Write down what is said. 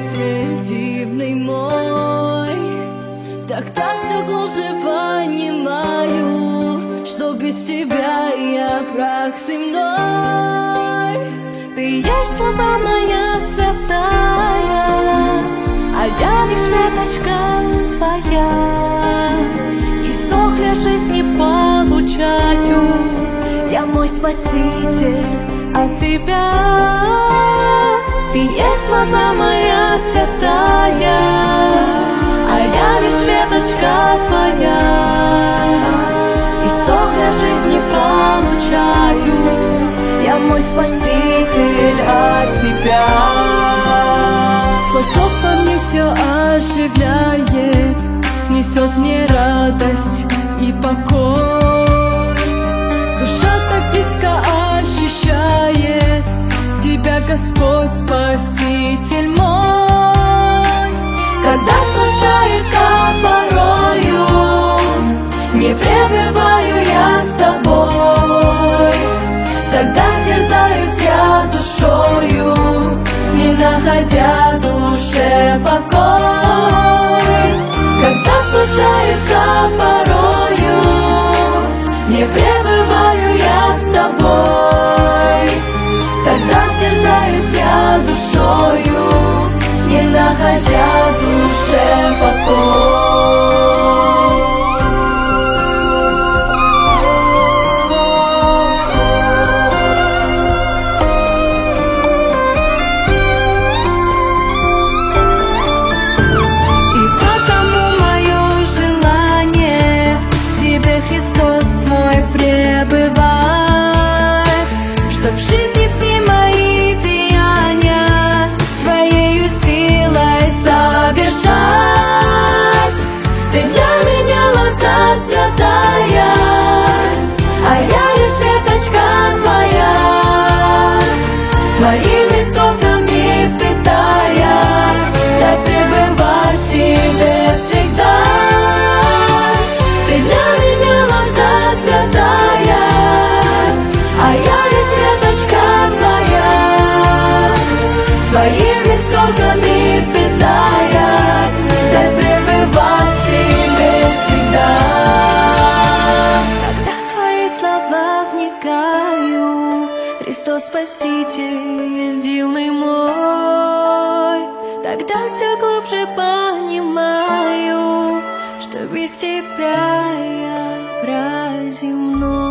Спаситель дивный мой. Тогда все глубже понимаю, что без тебя я прах земной. Ты есть лоза моя святая, а я лишь веточка твоя, и сок для жизни получаю. Я мой Спаситель от тебя. Ты есть лоза моя святая, а я лишь веточка твоя, и сок для жизни получаю. Я мой Спаситель от тебя. Твой сок во мне все оживляет, несет мне радость и покой. Душа так близко ощущает тебя, Господь, Спаситель мой. Когда случается порою, не пребываю я с тобой, тогда терзаюсь я душою, не находя душе покой. Когда случается порою, не пребываю я с тобой, тогда терзаюсь я душою, не находя душе покой. Чтоб в жизни все мои деяния Твоею силой совершать. Ты для меня лоза святая, а я лишь веточка твоя, твоими соками питаясь, дай пребывать в тебе всегда. Ты для меня лоза святая, а я лишь веточка твоя, твоими соками питаясь, дай пребывать в тебе всегда. Когда в твои слова вникаю, Христос Спаситель дивный мой, тогда все глубже понимаю, что без тебя я прах земной.